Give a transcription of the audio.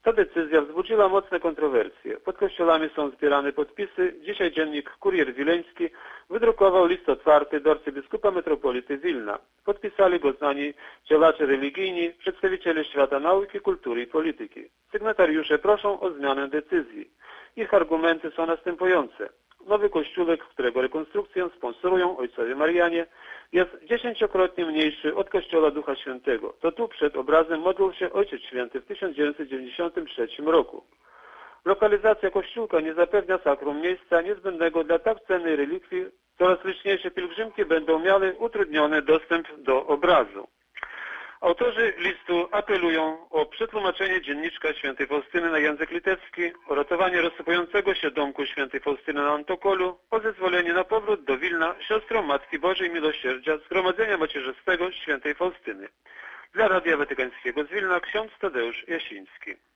Ta decyzja wzbudziła mocne kontrowersje. Pod kościołami są zbierane podpisy. Dzisiaj dziennik Kurier Wileński wydrukował list otwarty do arcybiskupa metropolity Wilna. Podpisali go znani działacze religijni, przedstawiciele świata nauki, kultury i polityki. Sygnatariusze proszą o zmianę decyzji. Ich argumenty są następujące. Nowy kościółek, którego rekonstrukcję sponsorują ojcowie Marianie, jest 10-krotnie mniejszy od kościoła Ducha Świętego. To tu przed obrazem modlił się Ojciec Święty w 1993 roku. Lokalizacja kościółka nie zapewnia sakrum miejsca niezbędnego dla tak cennej relikwii. Coraz liczniejsze pielgrzymki będą miały utrudniony dostęp do obrazu. Autorzy listu apelują o przetłumaczenie dzienniczka świętej Faustyny na język litewski, o ratowanie rozsypującego się domku świętej Faustyny na Antokolu, o zezwolenie na powrót do Wilna siostrą Matki Bożej Miłosierdzia Zgromadzenia Macierzystego świętej Faustyny. Dla Radia Watykańskiego z Wilna ksiądz Tadeusz Jasiński.